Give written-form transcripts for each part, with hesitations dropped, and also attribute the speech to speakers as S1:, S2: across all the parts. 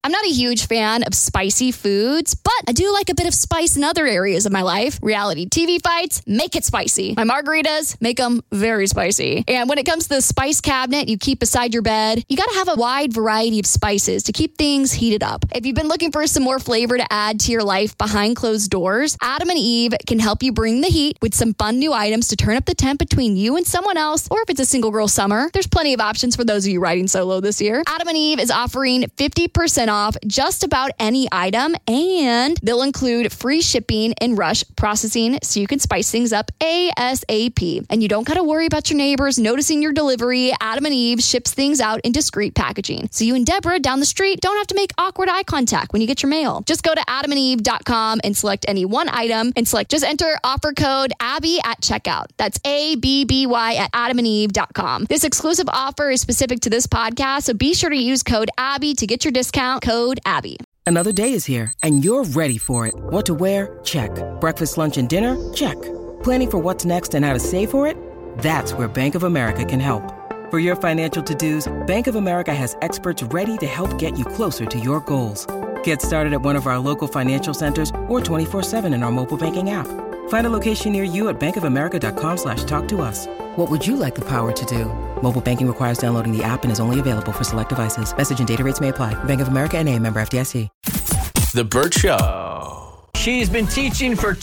S1: I'm not a huge fan of spicy foods, but I do like a bit of spice in other areas of my life. Reality TV fights, make it spicy. My margaritas, make them very spicy. And when it comes to the spice cabinet you keep beside your bed, you got to have a wide variety of spices to keep things heated up. If you've been looking for some more flavor to add to your life behind closed doors, Adam and Eve can help you bring the heat with some fun new items to turn up the temp between you and someone else, or if it's a single girl summer, there's plenty of options for those of you riding solo this year. Adam and Eve is offering 50% off just about any item, and they'll include free shipping and rush processing so you can spice things up ASAP. And you don't got to worry about your neighbors noticing your delivery. Adam and Eve ships things out in discreet packaging, so you and Deborah down the street don't have to make awkward eye contact when you get your mail. Just go to adamandeve.com and select any one item and just enter offer code Abby at checkout. That's ABBY at adamandeve.com. This exclusive offer is specific to this podcast, so be sure to use code Abby to get your discount. Code Abby.
S2: Another day is here, and you're ready for it. What to wear? Check. Breakfast, lunch, and dinner? Check. Planning for what's next and how to save for it? That's where Bank of America can help. For your financial to-dos, Bank of America has experts ready to help get you closer to your goals. Get started at one of our local financial centers or 24/7 in our mobile banking app. Find a location near you at bankofamerica.com/talktous. What would you like the power to do? Mobile banking requires downloading the app and is only available for select devices. Message and data rates may apply. Bank of America NA, member FDIC.
S3: The Burt Show.
S4: She's been teaching for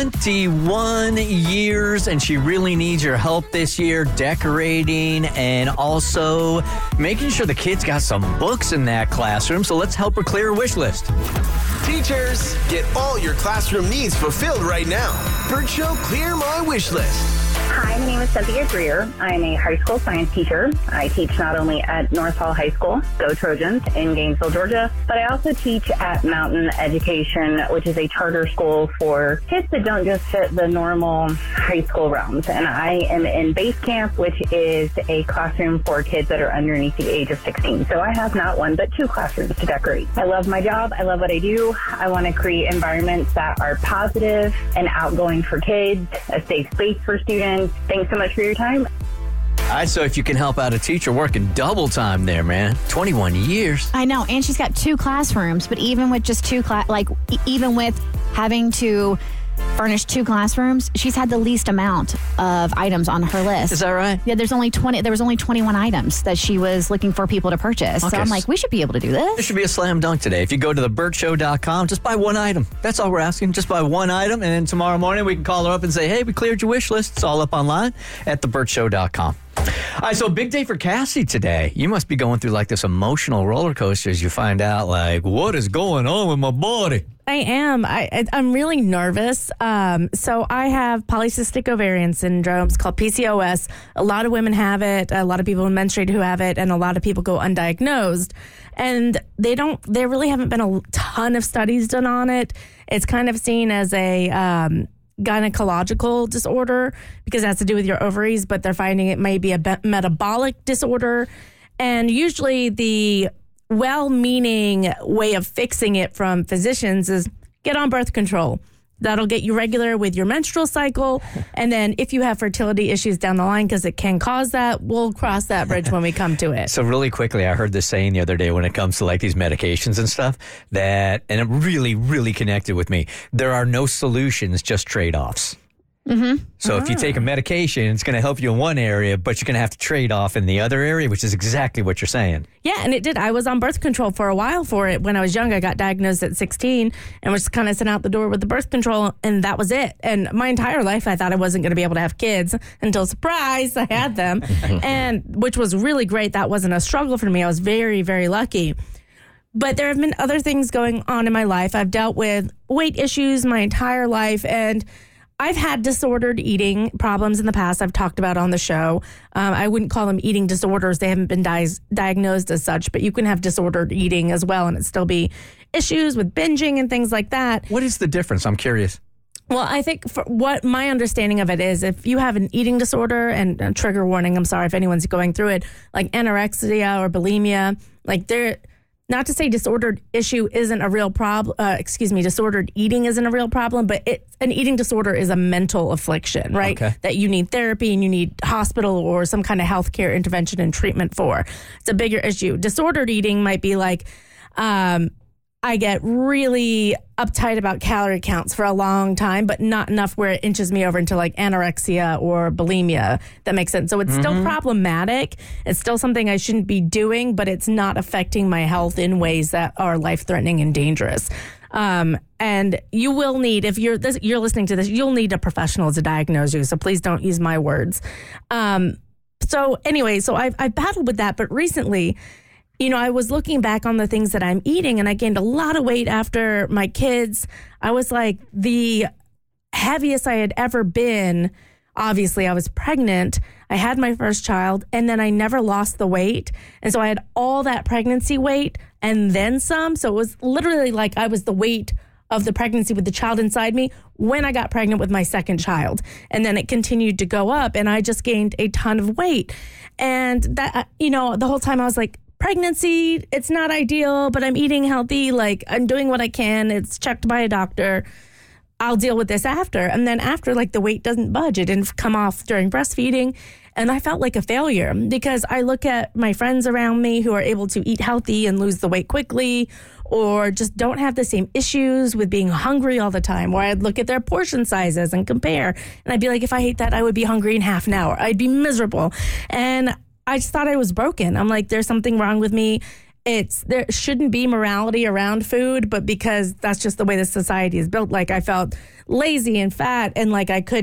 S4: 21 years, and she really needs your help this year decorating and also making sure the kids got some books in that classroom. So let's help her clear her wish list.
S3: Teachers, get all your classroom needs fulfilled right now. Burt Show, clear my wish list.
S5: Hi, my name is Cynthia Greer. I'm a high school science teacher. I teach not only at North Hall High School, go Trojans, in Gainesville, Georgia, but I also teach at Mountain Education, which is a charter school for kids that don't just fit the normal high school realms. And I am in Base Camp, which is a classroom for kids that are underneath the age of 16. So I have not one, but two classrooms to decorate. I love my job. I love what I do. I want to create environments that are positive and outgoing for kids, a safe space for students. Thanks so much for your time.
S4: All right, so if you can help out a teacher working double time there, man, 21 years.
S6: I know, and she's got two classrooms, but even with just two even with having to furnish two classrooms, she's had the least amount of items on her list.
S4: Is that right?
S6: Yeah, there was only 21 items that she was looking for people to purchase.
S4: Okay.
S6: So I'm like, we should be able to do this.
S4: This should be a slam dunk today. If you go to theburtshow.com, just buy one item. That's all we're asking. Just buy one item, and then tomorrow morning we can call her up and say, hey, we cleared your wish list. It's all up online at theburtshow.com. All right, so big day for Cassie today. You must be going through like this emotional roller coaster as you find out like what is going on with my body.
S7: I am. I'm really nervous. So I have polycystic ovarian syndrome. It's called PCOS. A lot of women have it. A lot of people menstruate who have it, and a lot of people go undiagnosed. And there really haven't been a ton of studies done on it. It's kind of seen as a gynecological disorder because it has to do with your ovaries, but they're finding it may be a metabolic disorder. And usually the well-meaning way of fixing it from physicians is get on birth control. That'll get you regular with your menstrual cycle. And then if you have fertility issues down the line, because it can cause that, we'll cross that bridge when we come to it.
S4: So really quickly, I heard this saying the other day when it comes to like these medications and stuff and it really, really connected with me. There are no solutions, just trade-offs.
S7: Mm-hmm.
S4: So if you take a medication, it's going to help you in one area, but you're going to have to trade off in the other area, which is exactly what you're saying.
S7: Yeah, and it did. I was on birth control for a while for it. When I was young, I got diagnosed at 16 and was kind of sent out the door with the birth control, and that was it. And my entire life, I thought I wasn't going to be able to have kids until, surprise, I had them, and which was really great. That wasn't a struggle for me. I was very, very lucky. But there have been other things going on in my life. I've dealt with weight issues my entire life, and I've had disordered eating problems in the past. I've talked about on the show. I wouldn't call them eating disorders. They haven't been diagnosed as such, but you can have disordered eating as well, and it still be issues with binging and things like that.
S4: What is the difference? I'm curious.
S7: Well, I think for what my understanding of it is, if you have an eating disorder, and trigger warning, I'm sorry if anyone's going through it, like anorexia or bulimia, like they're, not to say disordered issue isn't a real problem, disordered eating isn't a real problem, but an eating disorder is a mental affliction, right? Okay. That you need therapy and you need hospital or some kind of healthcare intervention and treatment for. It's a bigger issue. Disordered eating might be like, I get really uptight about calorie counts for a long time, but not enough where it inches me over into like anorexia or bulimia. That makes sense. So it's still problematic. It's still something I shouldn't be doing, but it's not affecting my health in ways that are life-threatening and dangerous. And you will need, if you're listening to this, you'll need a professional to diagnose you. So please don't use my words. So I've battled with that, but recently, I was looking back on the things that I'm eating, and I gained a lot of weight after my kids. I was like the heaviest I had ever been. Obviously, I was pregnant. I had my first child, and then I never lost the weight. And so I had all that pregnancy weight and then some. So it was literally like I was the weight of the pregnancy with the child inside me when I got pregnant with my second child. And then it continued to go up, and I just gained a ton of weight. And that, the whole time I was like, pregnancy, it's not ideal, but I'm eating healthy. Like, I'm doing what I can. It's checked by a doctor. I'll deal with this after. And then after, like, the weight doesn't budge. It didn't come off during breastfeeding. And I felt like a failure because I look at my friends around me who are able to eat healthy and lose the weight quickly, or just don't have the same issues with being hungry all the time. Or I'd look at their portion sizes and compare. And I'd be like, if I ate that, I would be hungry in half an hour. I'd be miserable. And I just thought I was broken. I'm like, there's something wrong with me. There shouldn't be morality around food, but because that's just the way the society is built, like I felt lazy and fat, and like I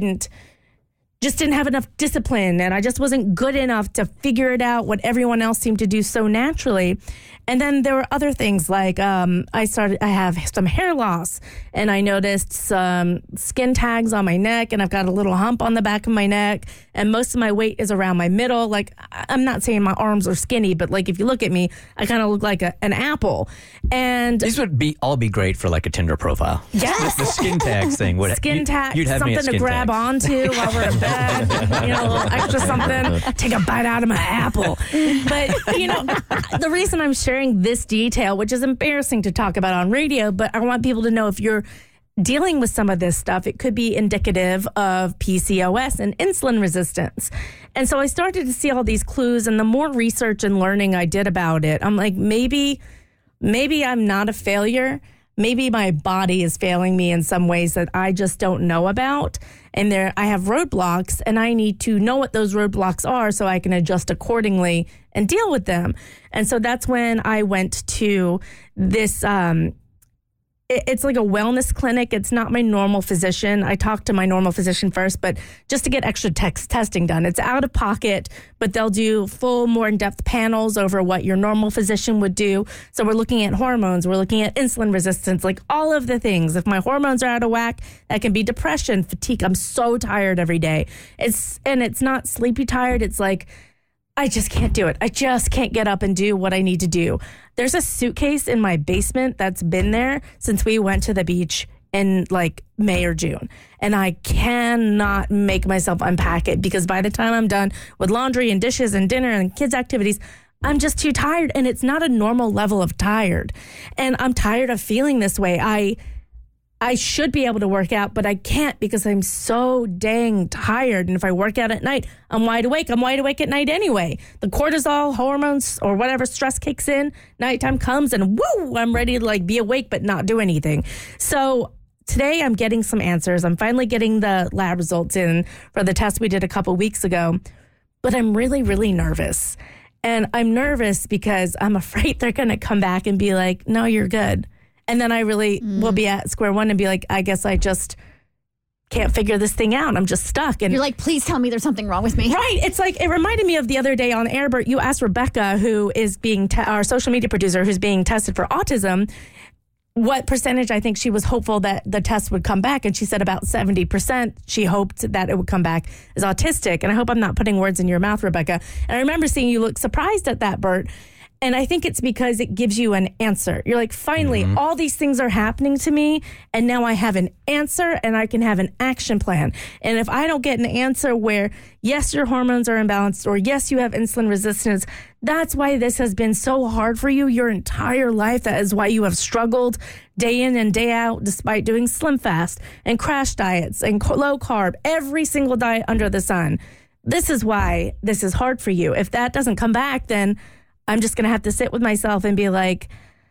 S7: didn't have enough discipline, and I just wasn't good enough to figure it out what everyone else seemed to do so naturally. And then there were other things like I have some hair loss, and I noticed some skin tags on my neck, and I've got a little hump on the back of my neck, and most of my weight is around my middle. Like, I'm not saying my arms are skinny, but like if you look at me, I kind of look like an apple. And
S4: these would all be great for like a Tinder profile.
S7: Yes.
S4: The skin tags thing would
S7: skin tags,
S4: you'd have
S7: something to grab onto while we're in bed. A little extra something. Take a bite out of my apple. But the reason I'm sharing this detail, which is embarrassing to talk about on radio, but I want people to know if you're dealing with some of this stuff, it could be indicative of PCOS and insulin resistance. And so I started to see all these clues, and the more research and learning I did about it, I'm like, maybe I'm not a failure. Maybe my body is failing me in some ways that I just don't know about. And I have roadblocks, and I need to know what those roadblocks are so I can adjust accordingly and deal with them. And so that's when I went to this, it's like a wellness clinic. It's not my normal physician. I talked to my normal physician first, but just to get extra testing done. It's out of pocket, but they'll do full, more in-depth panels over what your normal physician would do. So we're looking at hormones. We're looking at insulin resistance, like all of the things. If my hormones are out of whack, that can be depression, fatigue. I'm so tired every day. It's not sleepy tired. It's like, I just can't do it. I just can't get up and do what I need to do. There's a suitcase in my basement that's been there since we went to the beach in like May or June. And I cannot make myself unpack it because by the time I'm done with laundry and dishes and dinner and kids' activities, I'm just too tired. And it's not a normal level of tired. And I'm tired of feeling this way. I should be able to work out, but I can't because I'm so dang tired. And if I work out at night, I'm wide awake. I'm wide awake at night anyway. The cortisol, hormones, or whatever stress kicks in, nighttime comes and woo, I'm ready to like be awake but not do anything. So today I'm getting some answers. I'm finally getting the lab results in for the test we did a couple weeks ago, but I'm really, really nervous. And I'm nervous because I'm afraid they're going to come back and be like, no, you're good. And then I really will be at square one and be like, I guess I just can't figure this thing out. I'm just stuck. And
S6: you're like, please tell me there's something wrong with me.
S7: Right. It's like, it reminded me of the other day on air, Bert, you asked Rebecca, who is being our social media producer, who's being tested for autism, what percentage I think she was hopeful that the test would come back. And she said about 70% she hoped that it would come back as autistic. And I hope I'm not putting words in your mouth, Rebecca. And I remember seeing you look surprised at that, Bert. And I think it's because it gives you an answer. You're like, finally, all these things are happening to me, and now I have an answer, and I can have an action plan. And if I don't get an answer where, yes, your hormones are imbalanced, or yes, you have insulin resistance, that's why this has been so hard for you your entire life. That is why you have struggled day in and day out, despite doing Slim Fast and crash diets and low carb, every single diet under the sun. This is why this is hard for you. If that doesn't come back, then I'm just going to have to sit with myself and be like,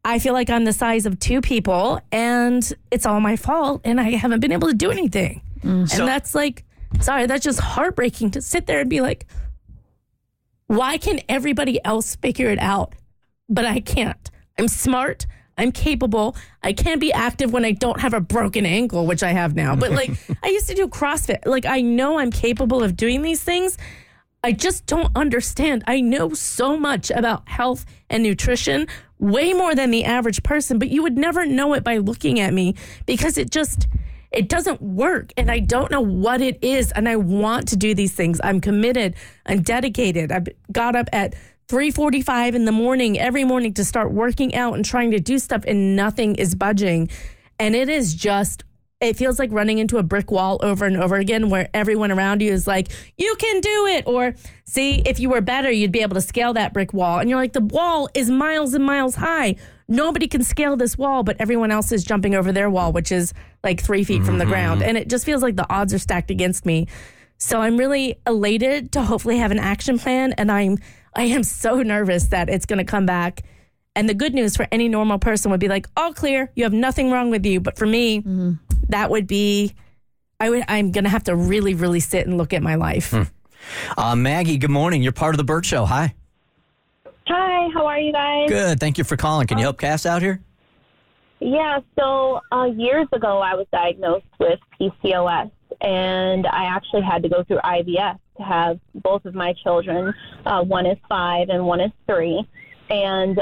S7: I feel like I'm the size of 2 people and it's all my fault and I haven't been able to do anything. And that's like, sorry, that's just heartbreaking to sit there and be like, why can everybody else figure it out? But I can't. I'm smart. I'm capable. I can be active when I don't have a broken ankle, which I have now. But like, I used to do CrossFit. Like, I know I'm capable of doing these things. I just don't understand. I know so much about health and nutrition, way more than the average person, but you would never know it by looking at me because it doesn't work. And I don't know what it is. And I want to do these things. I'm committed. I'm dedicated. I got up at 3:45 in the morning, every morning to start working out and trying to do stuff, and nothing is budging. And it feels like running into a brick wall over and over again where everyone around you is like, you can do it. Or see, if you were better, you'd be able to scale that brick wall. And you're like, the wall is miles and miles high. Nobody can scale this wall, but everyone else is jumping over their wall, which is like 3 feet from the ground. And it just feels like the odds are stacked against me. So I'm really elated to hopefully have an action plan. And I am so nervous that it's going to come back. And the good news for any normal person would be like, all clear, you have nothing wrong with you. But for me, that would be, I'm going to have to really, really sit and look at my life.
S4: Maggie, good morning. You're part of the Burt Show. Hi.
S8: Hi, how are you guys?
S4: Good. Thank you for calling. Can you help Cass out here?
S8: Yeah, so years ago I was diagnosed with PCOS, and I actually had to go through IVF to have both of my children. One is 5 and one is 3. And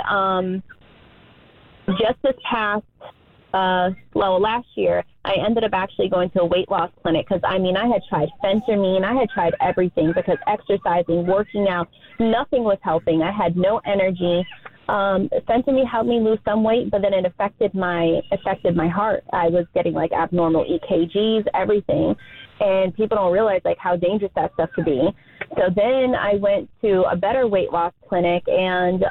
S8: just this past, last year, I ended up actually going to a weight loss clinic because, I had tried phentermine, I had tried everything because exercising, working out, nothing was helping. I had no energy. Phentermine helped me lose some weight, but then it affected my heart. I was getting like abnormal EKGs, everything. And people don't realize like how dangerous that stuff could be. So then I went to a better weight loss clinic and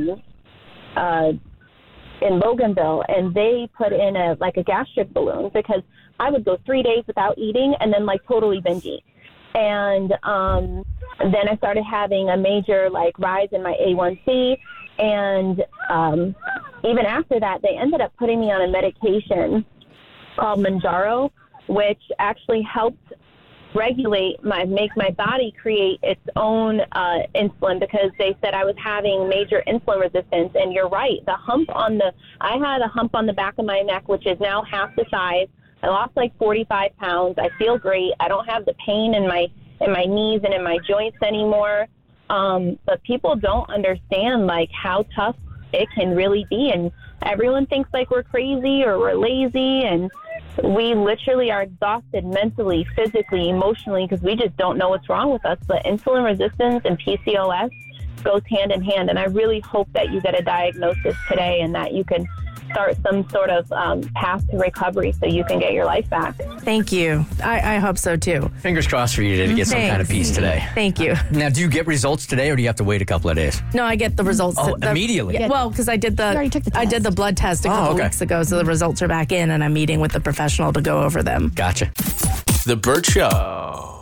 S8: in Loganville, and they put in a gastric balloon because I would go 3 days without eating and then like totally binge eat. And then I started having a major rise in my A1C. And even after that, they ended up putting me on a medication called Mounjaro, which actually helped make my body create its own insulin, because they said I was having major insulin resistance. And you're right, I had a hump on the back of my neck, which is now half the size. I lost 45 pounds. I feel great. I don't have the pain in my knees and in my joints anymore. But people don't understand how tough it can really be. And everyone thinks we're crazy or we're lazy, and we literally are exhausted mentally, physically, emotionally, because we just don't know what's wrong with us. But insulin resistance and PCOS goes hand in hand. And I really hope that you get a diagnosis today and that you can start some sort of path to recovery so you can get your life back.
S7: Thank you. I hope so too.
S4: Fingers crossed for you to get some kind of peace today.
S7: Thank you.
S4: Now, do you get results today, or do you have to wait a couple of days?
S7: No, I get the results.
S4: Immediately?
S7: Yeah, well, because I did the blood test a couple weeks ago, so the results are back in, and I'm meeting with the professional to go over them.
S4: Gotcha.
S3: The Burt Show.